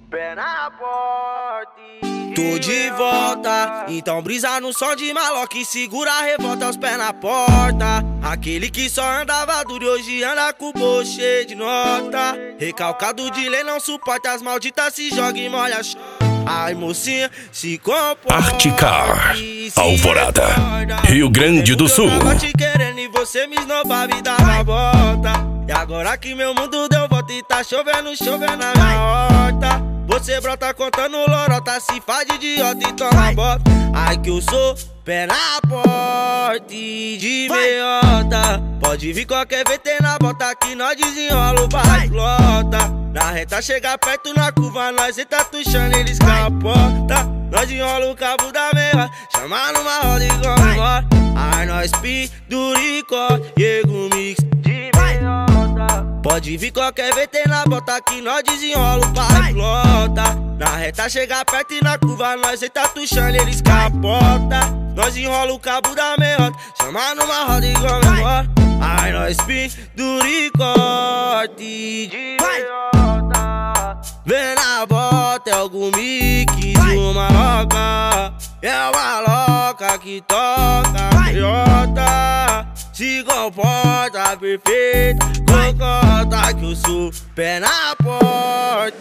Pé na porta. Tô de volta, então brisa no som de maloca e segura a revolta, os pés na porta. Aquele que só andava duro e hoje anda com o bolso cheio de nota. Recalcado de lei não suporta, as malditas se joga e molha. Ai mocinha, se comporta. Articar, Alvorada, Rio Grande do Sul. Eu tava te querendo e você me esnobava e dava a volta. E agora que meu mundo deu volta e tá chovendo, chovendo na minha horta. Você brota contando lorota, se faz de idiota e toma bota. Ai que eu sou pé na porta e de meiota. Pode vir qualquer VT na bota que nós desenrola o barra flota. Na reta chega perto na curva, nós entra tuchando, eles capota. Nós enrola o cabo da meia, chama numa roda e vamos embora. Ai nós penduricó, Diego Mix de meiota. Pode vir qualquer VT na bota que nós desenrola o barra flota. Na reta chega perto e na curva, nós entra tuchando, eles capota. Nós enrola o cabo da meiota, chama numa roda e vamos embora. Ai nós penduricó, de meiota. Vem na bota, é algum mix de uma loca. É uma loca que toca meiota. Se comporta perfeita, cocota que eu sou pé na porta.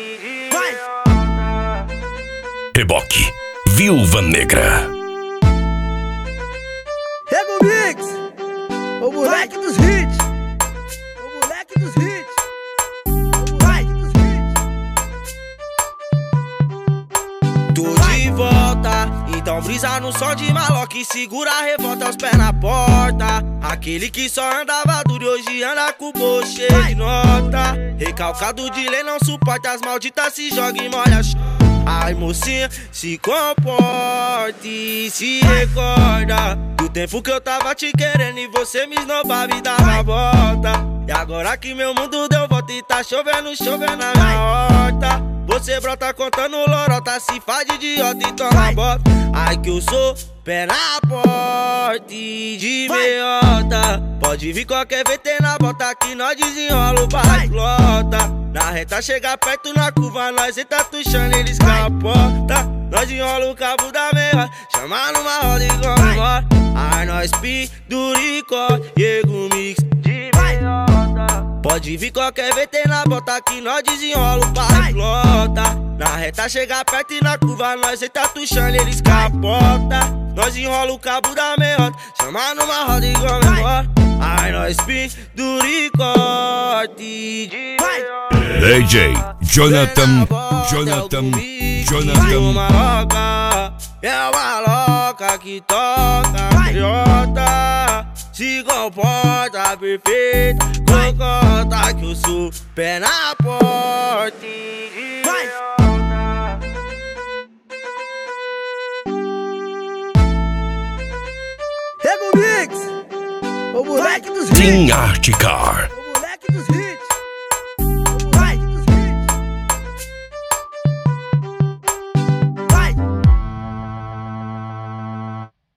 Reboque, Viúva Negra. Rego Mix, o moleque dos hits. O moleque dos hits. O moleque dos hits. Tô de volta, então brisa no som de maloca e segura a revolta, os pés na porta. Aquele que só andava duro e hoje anda com o bolso cheio de nota. Recalcado de lei não suporta, as malditas se joga e molha. Ai mocinha, se comporte e se recorda do tempo que eu tava te querendo e você me esnobava e dava a volta. E agora que meu mundo deu volta e tá chovendo, chovendo na minha horta. Você brota contando lorota, se faz de idiota e toma bota. Ai que eu sou pé na porta e de meiota. Pode vir qualquer VT na bota que nós desenrola o barra flota. Na reta chega perto na curva, nós entra tuchando, eles capota. Nós enrola o cabo da meia, chama numa roda e vamos embora. Ai nós penduricó, Diego Mix de meiota. Pode vir qualquer VT na bota que nós desenrola o barra flota. Na reta chega perto e na curva, nós entra tuchando, eles capota. Nós enrola o cabo da meiota, chama numa roda e vamos embora. Ai nós penduricó, de meiota. DJ Jonathan. Uma loca, é uma loca que toca meiota. Se comporta perfeita, cocota que eu sou pé na porta. Rego Mix, o moleque dos hits. Team Articar,